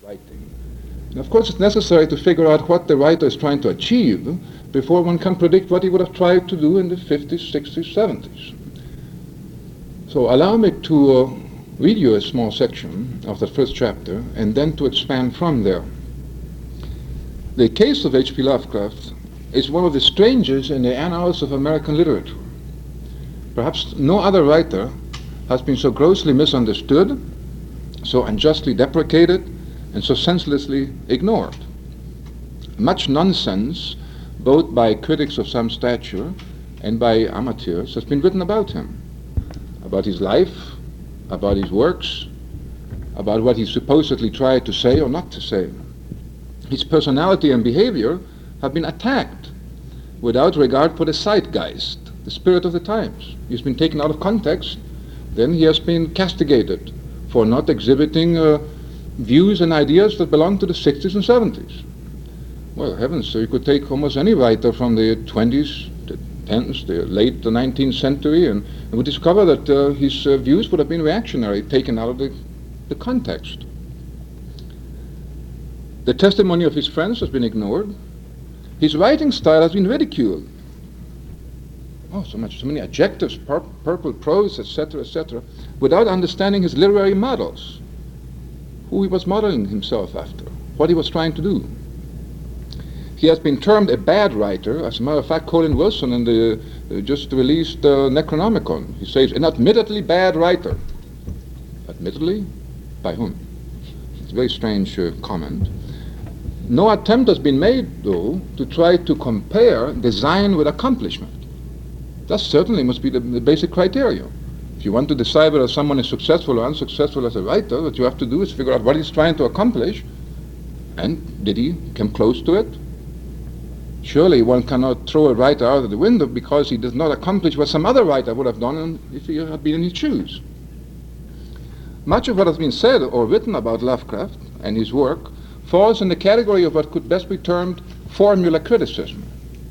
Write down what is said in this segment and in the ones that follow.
writing. And of course, it's necessary to figure out what the writer is trying to achieve before one can predict what he would have tried to do in the 50s, 60s, 70s. So allow me to read you a small section of the first chapter and then to expand from there. The case of H.P. Lovecraft is one of the strangest in the annals of American literature. Perhaps no other writer has been so grossly misunderstood, so unjustly deprecated, and so senselessly ignored. Much nonsense, both by critics of some stature and by amateurs, has been written about him, about his life, about his works, about what he supposedly tried to say or not to say. His personality and behavior have been attacked without regard for the zeitgeist, the spirit of the times. He's been taken out of context, then he has been castigated for not exhibiting views and ideas that belong to the 60s and 70s. Well, heavens, so you could take almost any writer from the 20s, the 10s, the late 19th century, and we discover that his views would have been reactionary, taken out of the context. The testimony of his friends has been ignored. His writing style has been ridiculed. Oh, so many adjectives, purple prose, etc., without understanding his literary models, who he was modeling himself after, what he was trying to do. He has been termed a bad writer. As a matter of fact, Colin Wilson in the just released Necronomicon, he says, an admittedly bad writer. Admittedly? By whom? It's a very strange comment. No attempt has been made, though, to try to compare design with accomplishment. That certainly must be the basic criteria. If you want to decide whether someone is successful or unsuccessful as a writer, what you have to do is figure out what he's trying to accomplish, and did he come close to it? Surely one cannot throw a writer out of the window because he does not accomplish what some other writer would have done if he had been in his shoes. Much of what has been said or written about Lovecraft and his work falls in the category of what could best be termed formula criticism.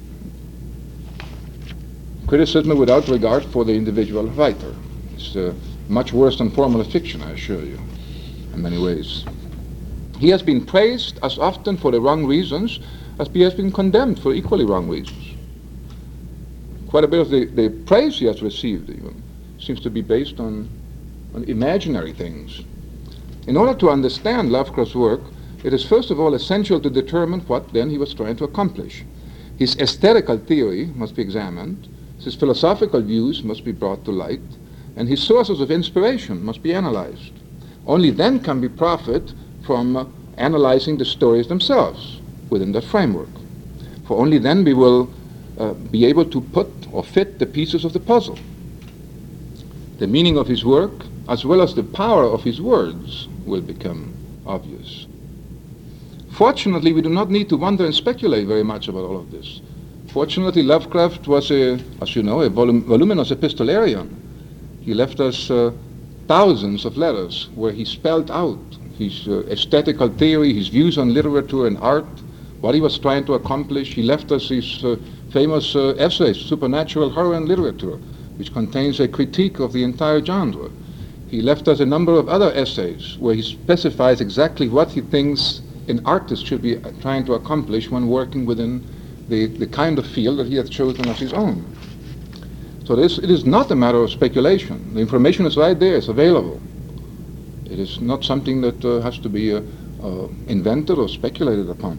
Criticism without regard for the individual writer. It's much worse than formula fiction, I assure you, in many ways. He has been praised as often for the wrong reasons as he has been condemned for equally wrong reasons. Quite a bit of the praise he has received even seems to be based on imaginary things. In order to understand Lovecraft's work, it is first of all essential to determine what then he was trying to accomplish. His aesthetical theory must be examined, his philosophical views must be brought to light, and his sources of inspiration must be analyzed. Only then can we profit from analyzing the stories themselves within the framework. For only then we will be able to put or fit the pieces of the puzzle. The meaning of his work, as well as the power of his words, will become obvious. Fortunately, we do not need to wonder and speculate very much about all of this. Fortunately, Lovecraft was, as you know, a voluminous epistolarian. He left us thousands of letters where he spelled out his aesthetical theory, his views on literature and art, what he was trying to accomplish. He left us his famous essay, Supernatural Horror and Literature, which contains a critique of the entire genre. He left us a number of other essays where he specifies exactly what he thinks an artist should be trying to accomplish when working within the kind of field that he has chosen as his own. So it is not a matter of speculation. The information is right there, it's available. It is not something that has to be invented or speculated upon.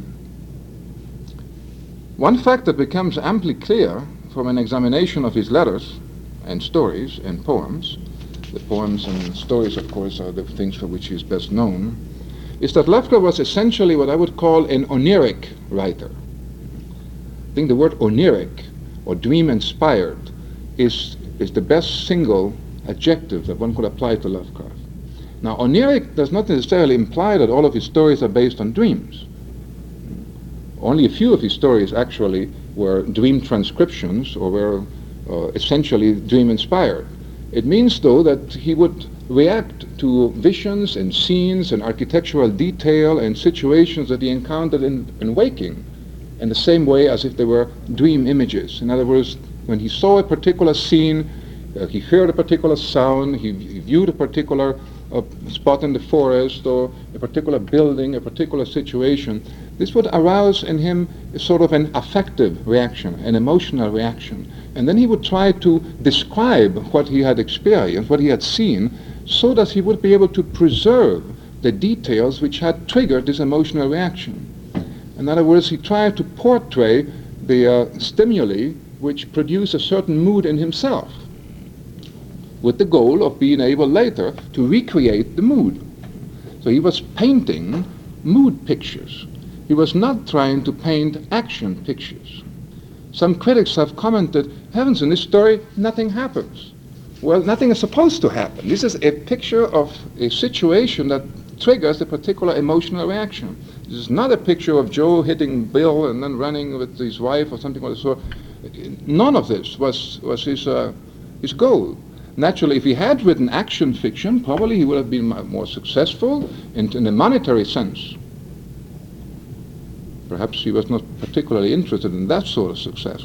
One fact that becomes amply clear from an examination of his letters and stories and poems, the poems and stories, of course, are the things for which he is best known, is that Lovecraft was essentially what I would call an oniric writer. I think the word oniric, or dream-inspired, is the best single adjective that one could apply to Lovecraft. Now, oniric does not necessarily imply that all of his stories are based on dreams. Only a few of his stories actually were dream transcriptions or were essentially dream-inspired. It means, though, that he would react to visions and scenes and architectural detail and situations that he encountered in waking in the same way as if they were dream images. In other words, when he saw a particular scene, he heard a particular sound, he viewed a particular a spot in the forest or a particular building, a particular situation, this would arouse in him a sort of an affective reaction, an emotional reaction. And then he would try to describe what he had experienced, what he had seen, so that he would be able to preserve the details which had triggered this emotional reaction. In other words, he tried to portray the stimuli which produce a certain mood in himself, with the goal of being able later to recreate the mood. So he was painting mood pictures. He was not trying to paint action pictures. Some critics have commented, heavens, in this story, nothing happens. Well, nothing is supposed to happen. This is a picture of a situation that triggers a particular emotional reaction. This is not a picture of Joe hitting Bill and then running with his wife or something of the sort. None of this was his goal. Naturally, if he had written action fiction, probably he would have been more successful in a monetary sense. Perhaps he was not particularly interested in that sort of success.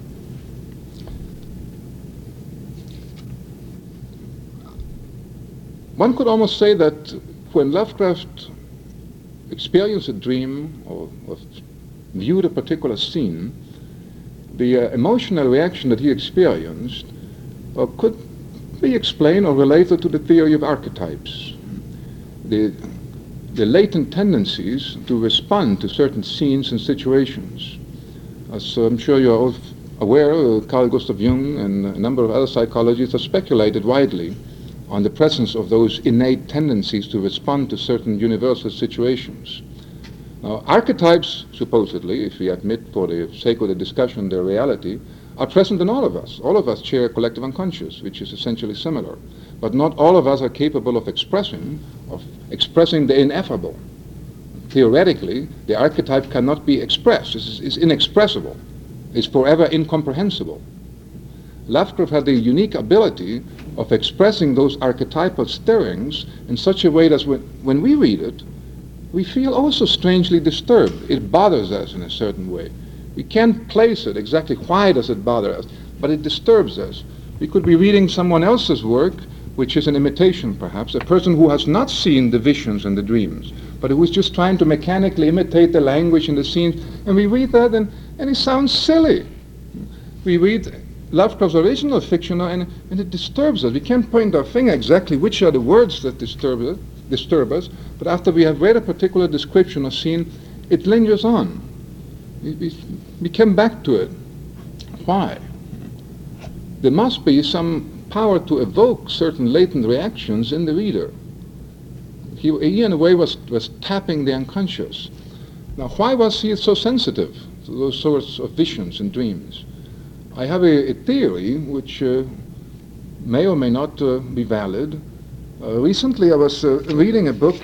One could almost say that when Lovecraft experienced a dream or viewed a particular scene, the emotional reaction that he experienced could be explained or related to the theory of archetypes. The latent tendencies to respond to certain scenes and situations. As I'm sure you're all aware, Carl Gustav Jung and a number of other psychologists have speculated widely on the presence of those innate tendencies to respond to certain universal situations. Now, archetypes, supposedly, if we admit for the sake of the discussion their reality, are present in all of us. All of us share a collective unconscious, which is essentially similar. But not all of us are capable of expressing the ineffable. Theoretically, the archetype cannot be expressed. It's inexpressible. It's forever incomprehensible. Lovecraft had the unique ability of expressing those archetypal stirrings in such a way that when we read it, we feel also strangely disturbed. It bothers us in a certain way. We can't place it exactly why does it bother us, but it disturbs us. We could be reading someone else's work, which is an imitation perhaps, a person who has not seen the visions and the dreams, but who is just trying to mechanically imitate the language and the scenes, and we read that and it sounds silly. We read Lovecraft's original fiction and it disturbs us. We can't point our finger exactly which are the words that disturb us, but after we have read a particular description or scene, it lingers on. We come back to it. Why? There must be some power to evoke certain latent reactions in the reader. He in a way was tapping the unconscious. Now, why was he so sensitive to those sorts of visions and dreams? I have a theory which may or may not be valid. Recently I was reading a book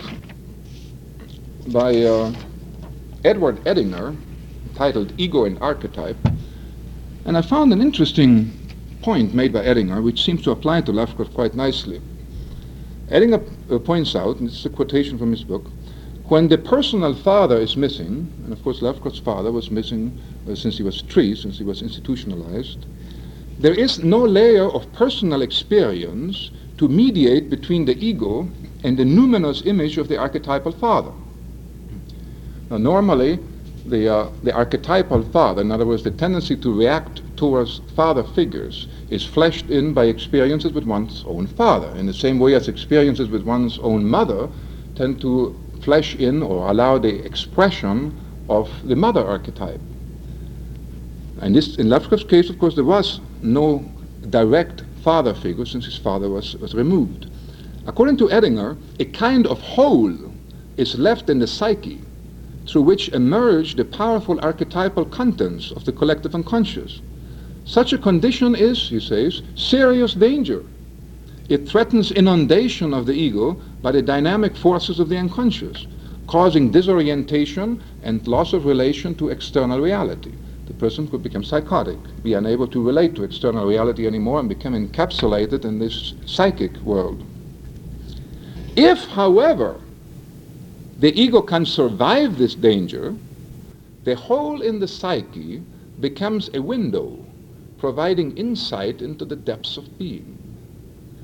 by Edward Edinger titled Ego and Archetype, and I found an interesting point made by Edinger which seems to apply to Lovecraft quite nicely. Edinger points out, and this is a quotation from his book, when the personal father is missing, and of course Lovecraft's father was missing since he was 3, since he was institutionalized, there is no layer of personal experience to mediate between the ego and the numinous image of the archetypal father. Now normally, the archetypal father, in other words, the tendency to react towards father figures, is fleshed in by experiences with one's own father, in the same way as experiences with one's own mother tend to flesh in or allow the expression of the mother archetype. And this, in Lovecraft's case, of course, there was no direct father figure since his father was removed. According to Edinger, a kind of hole is left in the psyche through which emerge the powerful archetypal contents of the collective unconscious. Such a condition is, he says, serious danger. It threatens inundation of the ego by the dynamic forces of the unconscious, causing disorientation and loss of relation to external reality. The person could become psychotic, be unable to relate to external reality anymore, and become encapsulated in this psychic world. If, however, the ego can survive this danger, the hole in the psyche becomes a window, providing insight into the depths of being.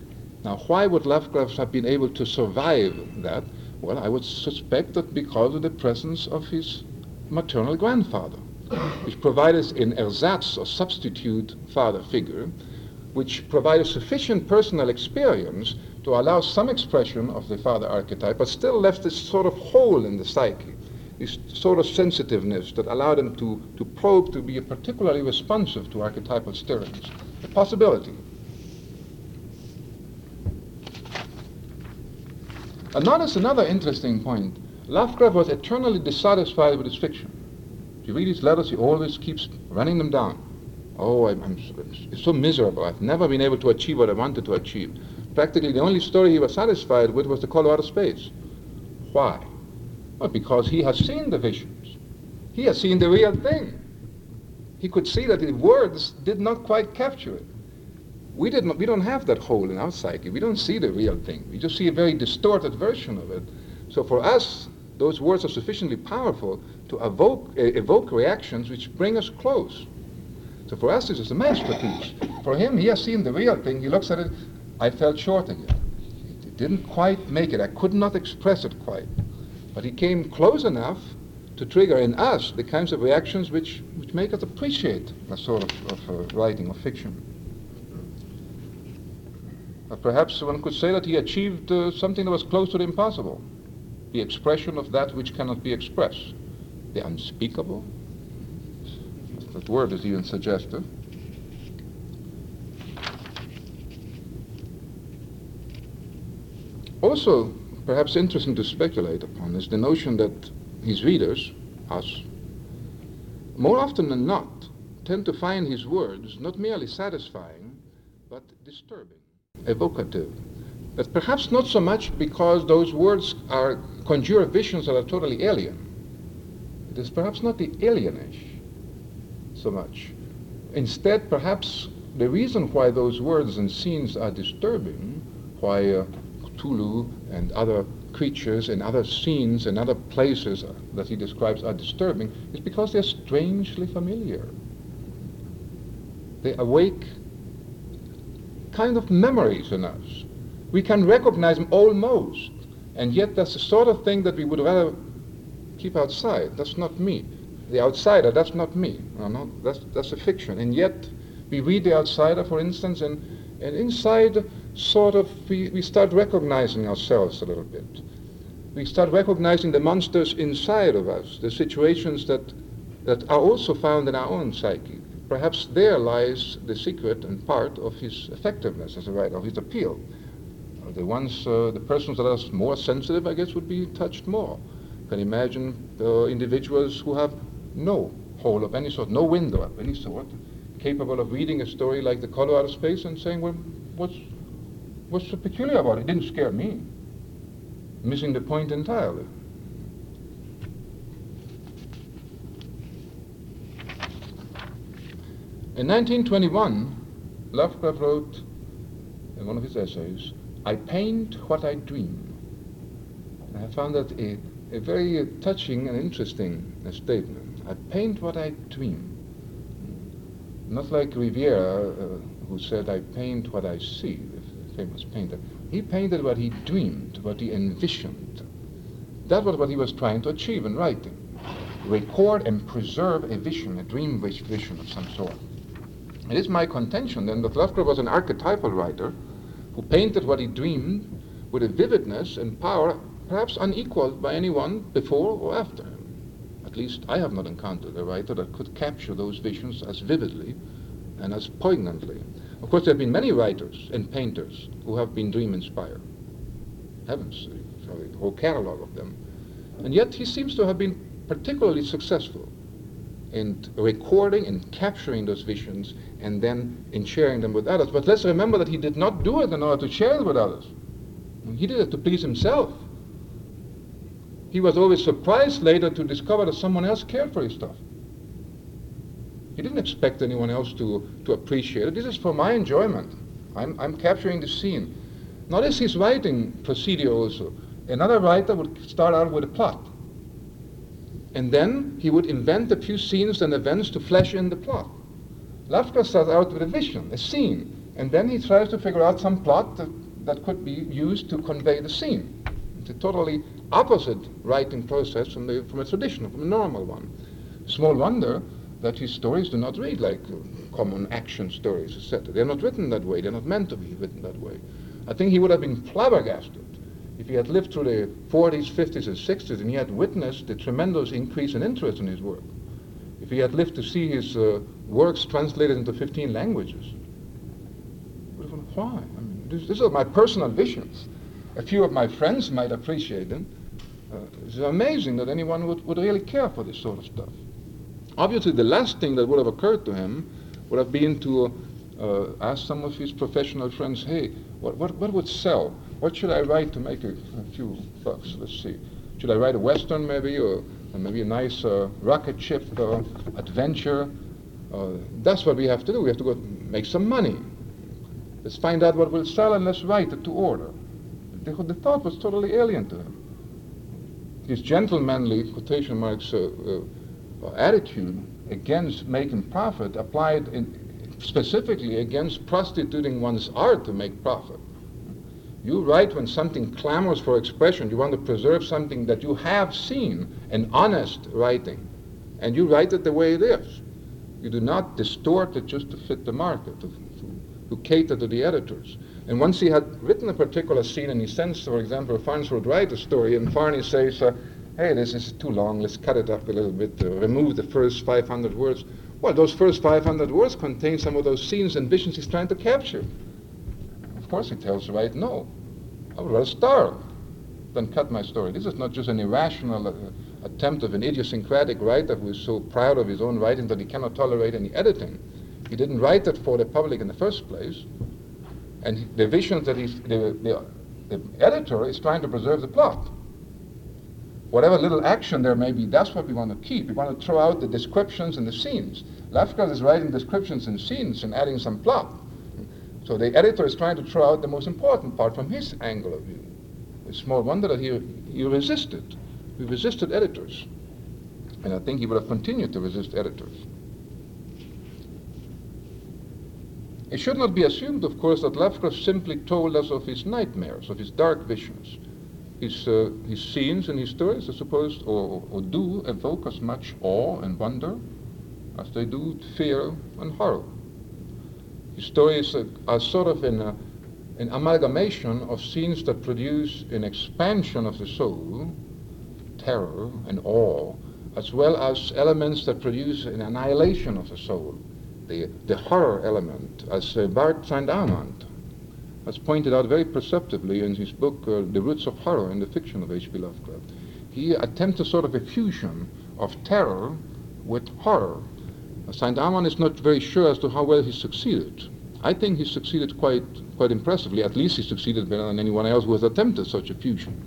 Now, why would Lovecraft have been able to survive that? Well, I would suspect that because of the presence of his maternal grandfather, which provided an ersatz or substitute father figure, which provided sufficient personal experience to allow some expression of the father archetype, but still left this sort of hole in the psyche, this sort of sensitiveness that allowed him to probe, to be particularly responsive to archetypal stirrings. A possibility. And notice another interesting point. Lovecraft was eternally dissatisfied with his fiction. If you read his letters, he always keeps running them down. Oh, I'm so miserable. I've never been able to achieve what I wanted to achieve. Practically the only story he was satisfied with was The Call Out of Space. Why? Well, because he has seen the visions. He has seen the real thing. He could see that the words did not quite capture it. We don't have that hole in our psyche. We don't see the real thing. We just see a very distorted version of it. So for us, those words are sufficiently powerful to evoke reactions which bring us close. So for us, this is a masterpiece. For him, he has seen the real thing. He looks at it, I fell short again. It didn't quite make it. I could not express it quite. But he came close enough to trigger in us the kinds of reactions which make us appreciate that sort of writing of fiction. Perhaps one could say that he achieved something that was close to the impossible, the expression of that which cannot be expressed, the unspeakable. That word is even suggestive. Also, perhaps interesting to speculate upon is the notion that his readers, us, more often than not, tend to find his words not merely satisfying, but disturbing, evocative. But perhaps not so much because those words conjure visions that are totally alien. It is perhaps not the alienish so much. Instead, perhaps the reason why those words and scenes are disturbing, why Cthulhu and other creatures and other scenes and other places that he describes are disturbing, is because they're strangely familiar. They awake kind of memories in us. We can recognize them almost, and yet that's the sort of thing that we would rather keep outside. That's not me. The outsider, that's not me. No, that's a fiction. And yet we read The Outsider, for instance, and inside sort of we start recognizing ourselves a little bit. We start recognizing the monsters inside of us, the situations that are also found in our own psyche. Perhaps there lies the secret and part of his effectiveness as a writer, of his appeal. The persons that are more sensitive, I guess, would be touched more. You can imagine individuals who have no hole of any sort, no window of any sort, capable of reading a story like The Call Out of Space and saying, well, what's so peculiar about it? It didn't scare me. Missing the point entirely. In 1921, Lovecraft wrote in one of his essays, I paint what I dream. And I found that a very touching and interesting statement. I paint what I dream. Not like Riviera, who said, I paint what I see, the famous painter. He painted what he dreamed, what he envisioned. That was what he was trying to achieve in writing. Record and preserve a vision, a dream vision of some sort. It is my contention then that Lovecraft was an archetypal writer who painted what he dreamed with a vividness and power perhaps unequaled by anyone before or after him. At least I have not encountered a writer that could capture those visions as vividly and as poignantly. Of course, there have been many writers and painters who have been dream-inspired. Heavens, a whole catalog of them. And yet he seems to have been particularly successful in recording and capturing those visions and then in sharing them with others. But let's remember that he did not do it in order to share it with others. He did it to please himself. He was always surprised later to discover that someone else cared for his stuff. He didn't expect anyone else to appreciate it. This is for my enjoyment. I'm capturing the scene. Notice his writing procedure also. Another writer would start out with a plot. And then he would invent a few scenes and events to flesh in the plot. Lovecraft starts out with a vision, a scene, and then he tries to figure out some plot that could be used to convey the scene. It's a totally opposite writing process from a traditional, from a normal one. Small wonder that his stories do not read like common action stories, etc. They're not written that way. They're not meant to be written that way. I think he would have been flabbergasted if he had lived through the 40s, 50s, and 60s and he had witnessed the tremendous increase in interest in his work. If he had lived to see his works translated into 15 languages. He would have wondered, why? I mean, these are my personal visions. A few of my friends might appreciate them. It's amazing that anyone would really care for this sort of stuff. Obviously, the last thing that would have occurred to him would have been to ask some of his professional friends, hey, what would sell? What should I write to make a few bucks? Let's see. Should I write a Western maybe, or maybe a nice rocket ship adventure? That's what we have to do. We have to go make some money. Let's find out what will sell and let's write it to order. The thought was totally alien to him. His gentlemanly, quotation marks, attitude against making profit applied specifically against prostituting one's art to make profit. You write when something clamors for expression. You want to preserve something that you have seen, an honest writing, and you write it the way it is. You do not distort it just to fit the market, to cater to the editors. And once he had written a particular scene and he sends, for example, Farnsworth Wright a story, and Farney says, hey, this is too long, let's cut it up a little bit, remove the first 500 words. Well, those first 500 words contain some of those scenes and visions he's trying to capture. Of course he tells Wright, no, I would rather starve than cut my story. This is not just an irrational attempt of an idiosyncratic writer who is so proud of his own writing that he cannot tolerate any editing. He didn't write it for the public in the first place. And the visions that the editor is trying to preserve the plot. Whatever little action there may be, that's what we want to keep. We want to throw out the descriptions and the scenes. Lafcadio is writing descriptions and scenes and adding some plot. So the editor is trying to throw out the most important part from his angle of view. It's small wonder that he resisted. He resisted editors. And I think he would have continued to resist editors. It should not be assumed, of course, that Lovecraft simply told us of his nightmares, of his dark visions. His scenes and his stories are supposed, or do, evoke as much awe and wonder as they do fear and horror. His stories are sort of an amalgamation of scenes that produce an expansion of the soul, terror and awe, as well as elements that produce an annihilation of the soul. The horror element, as Bart Saint-Amand has pointed out very perceptibly in his book, The Roots of Horror in the Fiction of H.P. Lovecraft. He attempts a sort of a fusion of terror with horror. Saint-Amand is not very sure as to how well he succeeded. I think he succeeded quite impressively. At least he succeeded better than anyone else who has attempted such a fusion.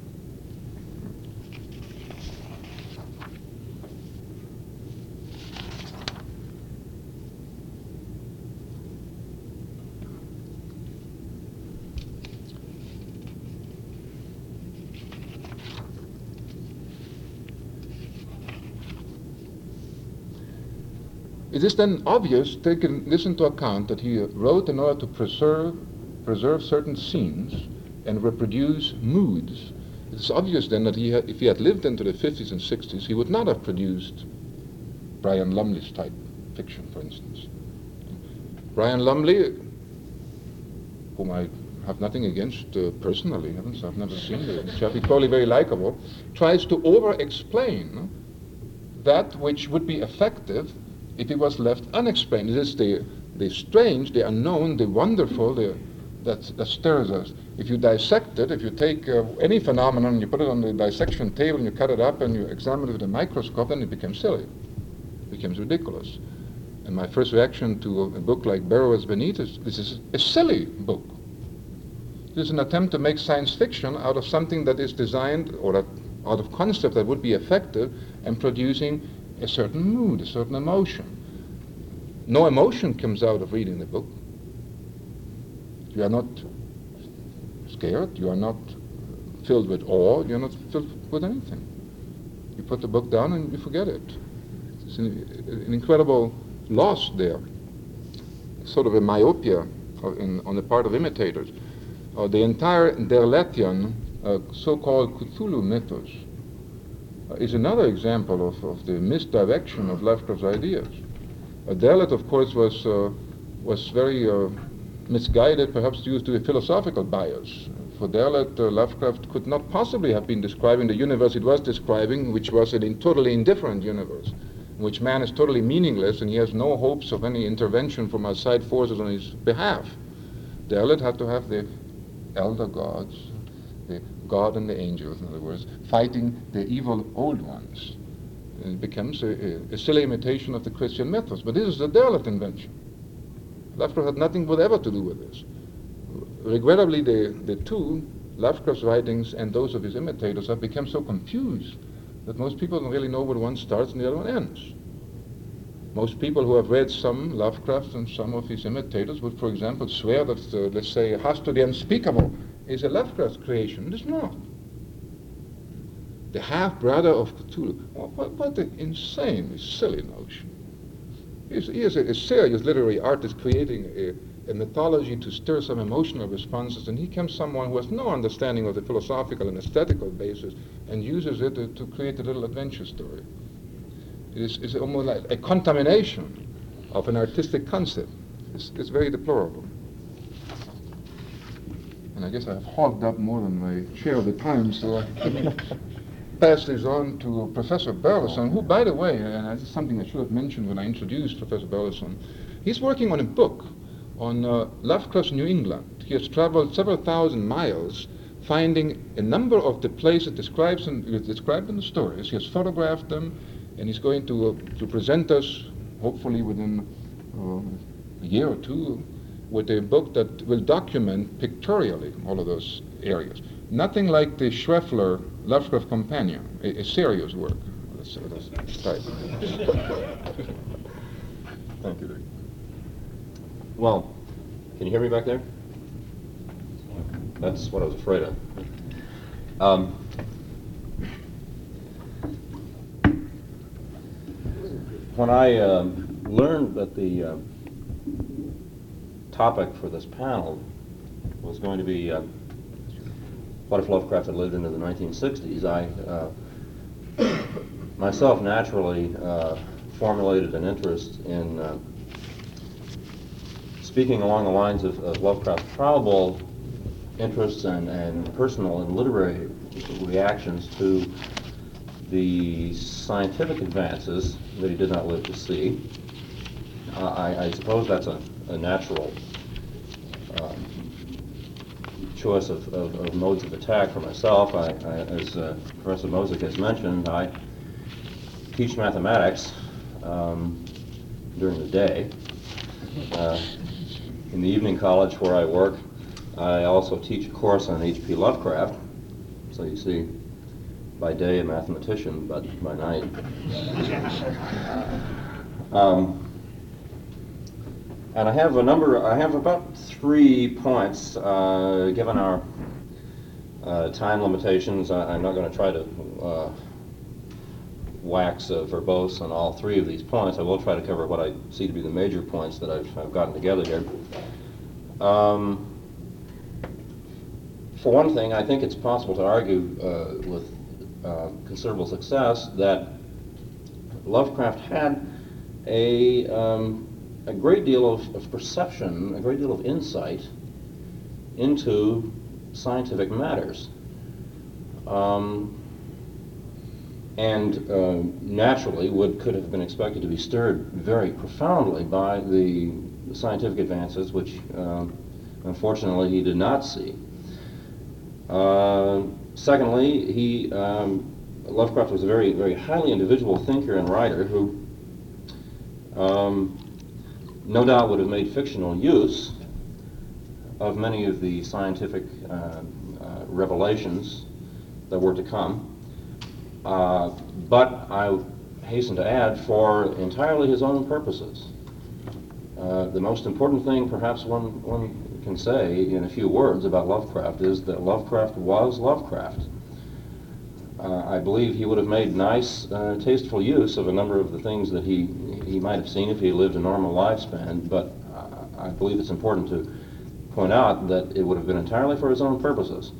It is then obvious, taking this into account, that he wrote in order to preserve certain scenes and reproduce moods. It is obvious then that if he had lived into the 50s and 60s, he would not have produced Brian Lumley's type fiction, for instance. Brian Lumley, whom I have nothing against personally, I've never seen the chap, he's probably very likable, tries to over-explain that which would be effective if it was left unexplained. It is the strange, the unknown, the wonderful, that stirs us. If you dissect it, if you take any phenomenon and you put it on the dissection table and you cut it up and you examine it with a microscope, then it becomes silly. It becomes ridiculous. And my first reaction to a book like Burroughs Beneath is, this is a silly book. This is an attempt to make science fiction out of something that is designed, or out of concept that would be effective, and producing a certain mood, a certain emotion. No emotion comes out of reading the book. You are not scared, you are not filled with awe, you are not filled with anything. You put the book down and you forget it. It's an incredible loss there, sort of a myopia on the part of imitators. the entire Derletian so-called Cthulhu mythos is another example of the misdirection of Lovecraft's ideas. Derlet, of course, was very misguided, perhaps due to a philosophical bias. For Derlet, Lovecraft could not possibly have been describing the universe it was describing, which was a totally indifferent universe, in which man is totally meaningless and he has no hopes of any intervention from outside forces on his behalf. Derlet had to have the elder gods, the God and the angels, in other words, fighting the evil old ones. And it becomes a silly imitation of the Christian mythos. But this is a Derlet invention. Lovecraft had nothing whatever to do with this. Regrettably, the two, Lovecraft's writings and those of his imitators, have become so confused that most people don't really know where one starts and the other one ends. Most people who have read some Lovecraft and some of his imitators would, for example, swear that, let's say, Has to the Unspeakable is a Lovecraft creation. It is not. The half-brother of Cthulhu. What an insane, silly notion. He is a serious literary artist creating a mythology to stir some emotional responses, and he comes someone who has no understanding of the philosophical and aesthetical basis and uses it to create a little adventure story. It's almost like a contamination of an artistic concept. It's very deplorable. And I guess I have hogged up more than my share of the time, so I pass this on to Professor Burleson, who, by the way, and this is something I should have mentioned when I introduced Professor Burleson, he's working on a book on Lovecraft's New England. He has traveled several thousand miles, finding a number of the places described in the stories. He has photographed them, and he's going to present us, hopefully within a year or two, with a book that will document pictorially all of those areas. Nothing like the Schweffler Lovecraft Companion, a serious work. Let's type. Thank you, Dick. Well, can you hear me back there? That's what I was afraid of. When I learned that the topic for this panel was going to be what if Lovecraft had lived into the 1960s, I myself naturally formulated an interest in speaking along the lines of Lovecraft's probable interests and personal and literary reactions to the scientific advances that he did not live to see. I suppose that's a natural choice of modes of attack for myself. As Professor Mosick has mentioned, I teach mathematics during the day. In the evening college where I work, I also teach a course on H.P. Lovecraft. So you see, by day a mathematician, but by night. And I have about 3 points, given our time limitations. I'm not going to try to wax verbose on all 3 of these points. I will try to cover what I see to be the major points that I've gotten together here. For one thing, I think it's possible to argue with considerable success that Lovecraft had a great deal of perception, a great deal of insight into scientific matters. And naturally could have been expected to be stirred very profoundly by the scientific advances, which unfortunately he did not see. Secondly, Lovecraft was a very, very highly individual thinker and writer who no doubt would have made fictional use of many of the scientific revelations that were to come. But I hasten to add, for entirely his own purposes. The most important thing perhaps one can say in a few words about Lovecraft is that Lovecraft was Lovecraft. I believe he would have made nice, tasteful use of a number of the things that he might have seen if he lived a normal lifespan, but I believe it's important to point out that it would have been entirely for his own purposes.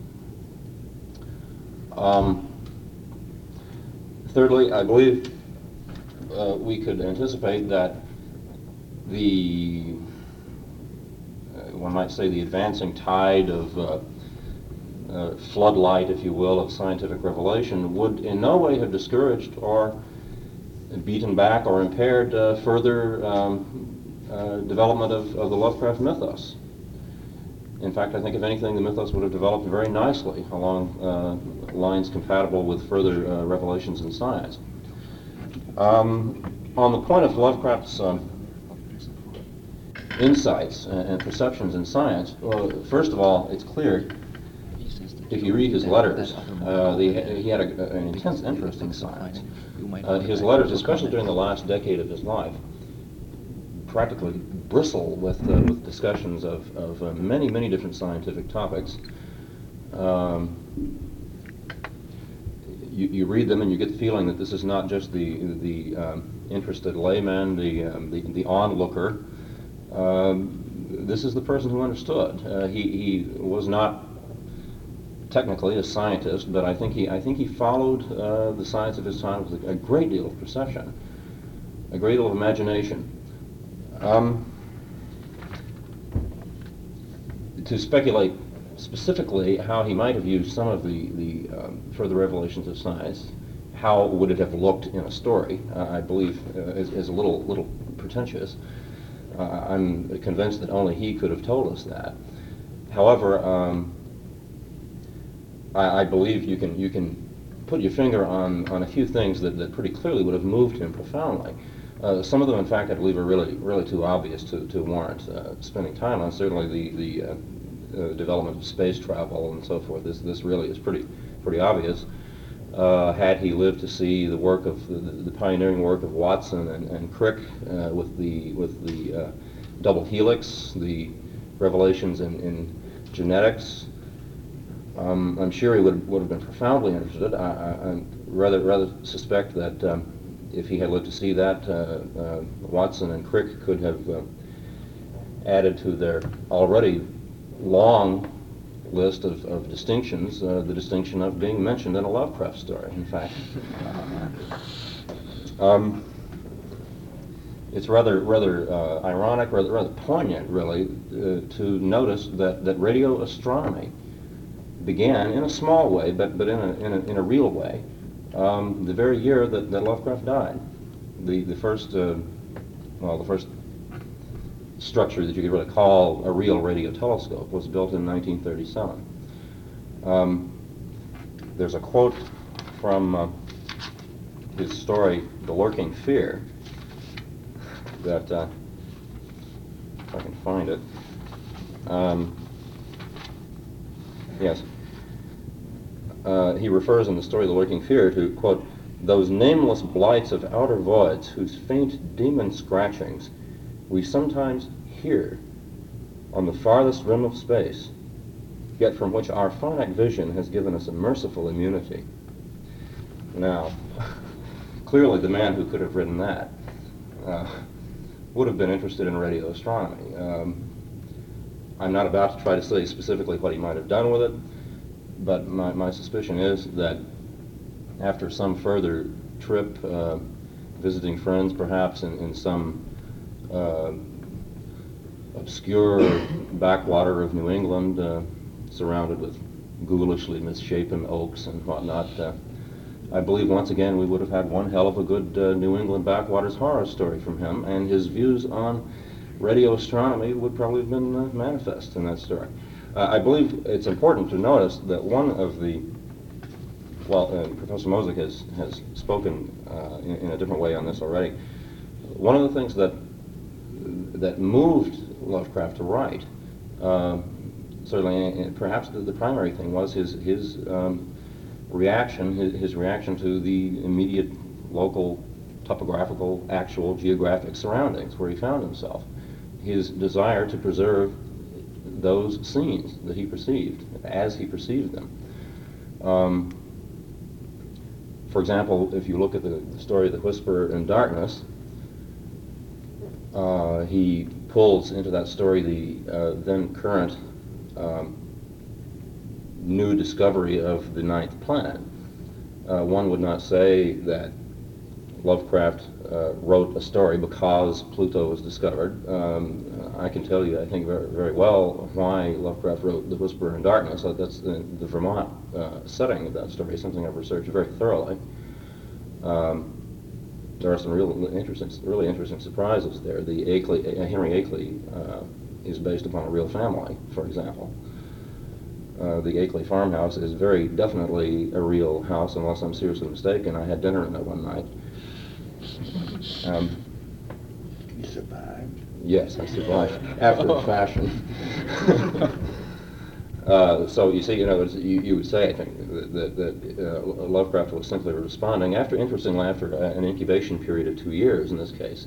Thirdly, I believe we could anticipate that one might say the advancing tide of floodlight, if you will, of scientific revelation would in no way have discouraged or beaten back or impaired further development of the Lovecraft mythos. In fact, I think if anything, the mythos would have developed very nicely along lines compatible with further revelations in science. On the point of Lovecraft's insights and perceptions in science, well, first of all, it's clear, if you read his letters, he had an intense interest in science. His letters, especially during the last decade of his life, practically bristle with discussions of many, many different scientific topics. You read them and you get the feeling that this is not just the interested layman, the onlooker. This is the person who understood. He was not technically a scientist, but I think he followed the science of his time with a great deal of perception, a great deal of imagination. To speculate specifically how he might have used some of the further revelations of science, how would it have looked in a story, I believe is a little pretentious. I'm convinced that only he could have told us that. However, I believe you can put your finger on a few things that pretty clearly would have moved him profoundly. Some of them, in fact, I believe are really too obvious to warrant spending time on. Certainly the development of space travel and so forth. This really is pretty obvious. Had he lived to see the work of the pioneering work of Watson and Crick with the double helix, the revelations in genetics, I'm sure he would have been profoundly interested. I rather suspect that if he had lived to see that, Watson and Crick could have added to their already long list of distinctions, the distinction of being mentioned in a Lovecraft story, in fact. It's rather ironic, rather poignant, really, to notice that radio astronomy began in a small way, but in a real way, the very year that Lovecraft died. The first structure that you could really call a real radio telescope was built in 1937. There's a quote from his story, The Lurking Fear, that, if I can find it, yes. He refers in the story, The Lurking Fear, to, quote, those nameless blights of outer voids whose faint demon scratchings we sometimes hear on the farthest rim of space, yet from which our finite vision has given us a merciful immunity. Now, clearly the man who could have written that would have been interested in radio astronomy. I'm not about to try to say specifically what he might have done with it, but my suspicion is that after some further trip, visiting friends perhaps in some obscure backwater of New England, surrounded with ghoulishly misshapen oaks and whatnot, I believe once again we would have had one hell of a good New England backwaters horror story from him, and his views on radio astronomy would probably have been manifest in that story. I believe it's important to notice that one of the, Professor Mosick has spoken in a different way on this already. One of the things that moved Lovecraft to write, certainly, perhaps the primary thing was his reaction to the immediate local topographical, actual geographic surroundings where he found himself. His desire to preserve those scenes that he perceived as he perceived them. For example, if you look at the story of The Whisperer in Darkness, he pulls into that story the then current new discovery of the ninth planet. One would not say that Lovecraft wrote a story because Pluto was discovered. I can tell you, I think, very well why Lovecraft wrote The Whisperer in Darkness. That's the Vermont setting of that story, something I've researched very thoroughly. There are some really interesting surprises there. The Henry Akeley is based upon a real family, for example. The Akeley farmhouse is very definitely a real house, unless I'm seriously mistaken. I had dinner in it one night. You survived? Yes, I survived after a fashion. So you see, you would say, I think, that Lovecraft was simply responding, interestingly, after an incubation period of 2 years in this case,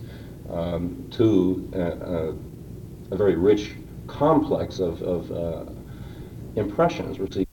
to a very rich complex of impressions received